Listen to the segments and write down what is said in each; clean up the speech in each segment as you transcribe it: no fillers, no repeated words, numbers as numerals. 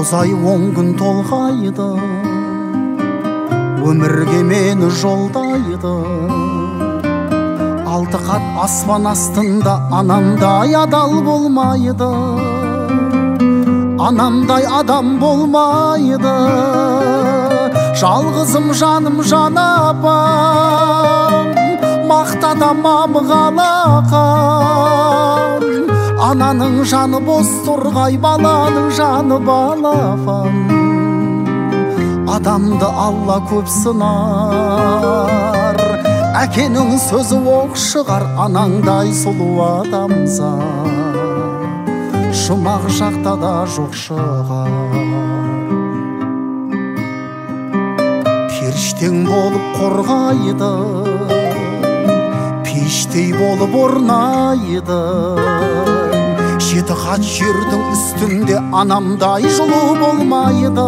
Тозай он күн толғайды, өмірге мені жолдайды. Алты қат аспан астында анамдай адал болмайды, анамдай адам болмайды. Жалғызым жаным жан апам, мақтадамам қалақан. Ананың жаны бос тұрғай, баланың жаны балапан. Адамды Алла көп сынар, әкенің сөзі оқ шығар. Анаңдай сұлу адамзат жұмақ жақта да жоқ шығар. Періштең болып қорғайды, пештей болып орнайды. Жеті қат жердің үстінде анамдай жылу болмайды,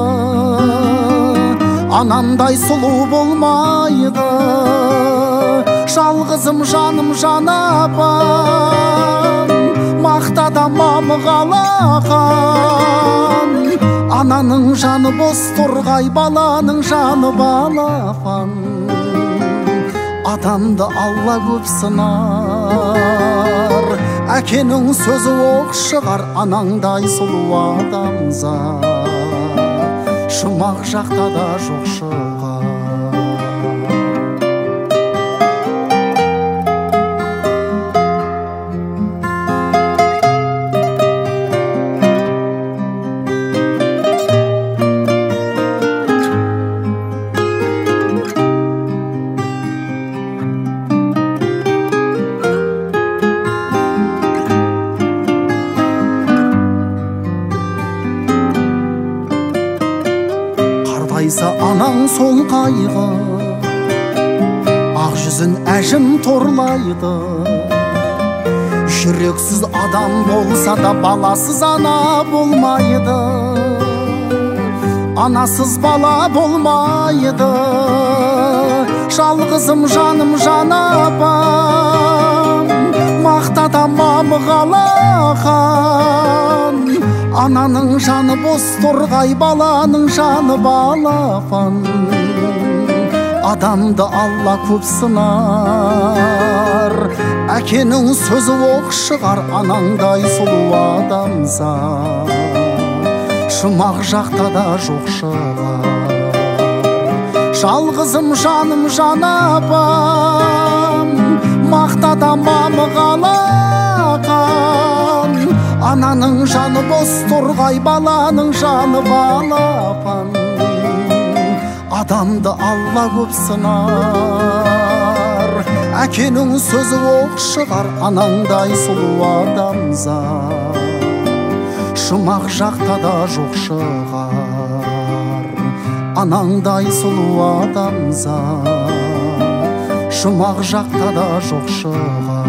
анамдай сұлу болмайды. Жалғызым жаным жан апам, мақтадамам қалақан. Ананың жаны бос тұрғай, баланың жаны балапан. Адамды Алла көп сынар, әкенің сөзі оқ шығар. Анаңдай сұлу адамзат жұмақ жақта да жоқ шығар. Анаң сол қайғы, ақ жүзін әжім торлайды. Жүрексіз адам болса да баласыз ана болмайды, анасыз бала болмайды. Жалғызым жаным жан апам, мақтадамам қалақан. Ананың жаны бос тұрғай, баланың жаны балапан. Адамды Алла көп сынар, әкенің сөзі оқ шығар. Анаңдай сұлу адамзат жұмақ жақта да жоқ шығар. Жалғызым жаным жан апам, мақтадамам қалақан. Ананың жаны бос тұрғай, баланың жаны балапан. Адамды Алла көп сынар, әкенің сөзі оқ шығар. Анаңдай сұлу адамзат жұмақ жақта да жоқ шығар. Анаңдай сұлу адамзат жұмақ жақта да жоқ шығар.